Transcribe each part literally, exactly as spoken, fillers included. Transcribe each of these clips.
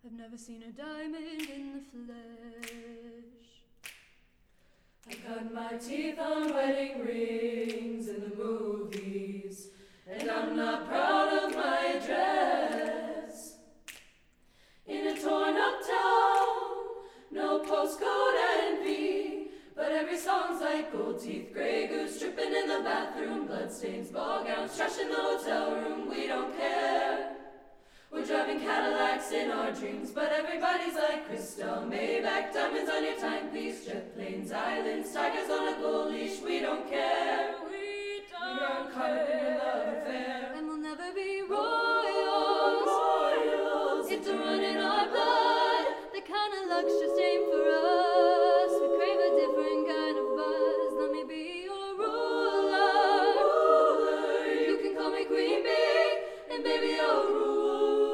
I've never seen a diamond in the flesh. I cut my teeth on wedding rings in the movies, and I'm not proud of my dress. In a torn up town, no postcode envy, but every song's like gold teeth, grey goose dripping in the bathroom, bloodstains, ball gowns, trash in the hotel room. We don't care. We're driving Cadillacs in our dreams, but everybody's like crystal, Maybach, diamonds on your timepiece, jet planes, islands, tigers on a gold leash. We don't care. We don't We aren't caught up in your love affair. And we'll never be royals. Royals. It's a run in our blood. The kind of luck's just aimed for us. We crave a different kind of buzz. Let me be your ruler. Ruler. You can call me Queen Bee, and baby, I'll rule.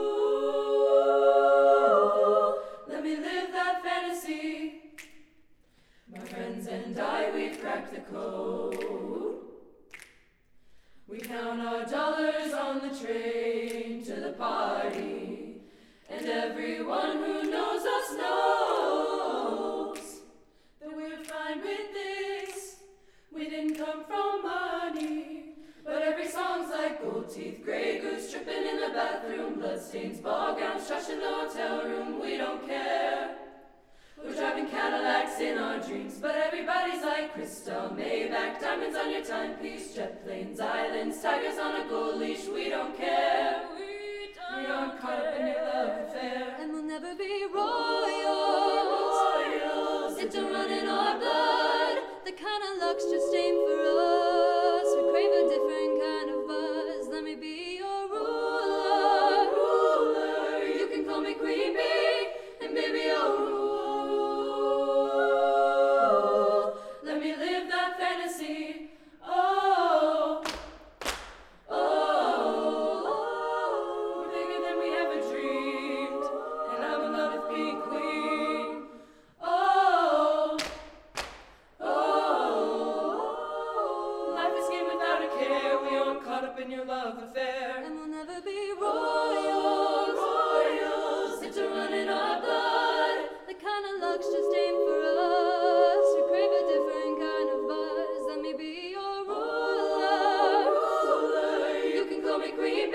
Let me live that fantasy. My friends and I, we've cracked the code. We count our dollars on the train to the party, and everyone who knows us knows that we're fine with this. We didn't come from money, but every song's like gold teeth, grey goose dripping in the bathroom, bloodstains, ball gowns, trash in the hotel room. We don't care. We're driving Cadillacs in our dreams, but everybody's like crystal, Maybach, diamonds on your timepiece, jet planes, islands, tigers on a gold leash. We don't care. We don't We aren't caught up in your love affair. And we'll never be royals. Royals. It's a run in our blood. The kind of luck's just aimed for us. We crave a different kind of buzz. Let me be your ruler. Ruler. You can call me Queen Bee, and baby, I'll rule. Let me live that fantasy. Oh, oh, we're bigger than we ever dreamed, and I'm in love with being queen. Oh, oh, life is game without a care. We aren't caught up in your love affair. And we'll never be royals. Royals. It's a run in our blood. The kind of luck's just aimed for us. We crave a different kind of buzz. Let me be your ruler. Ruler. You can call me Queen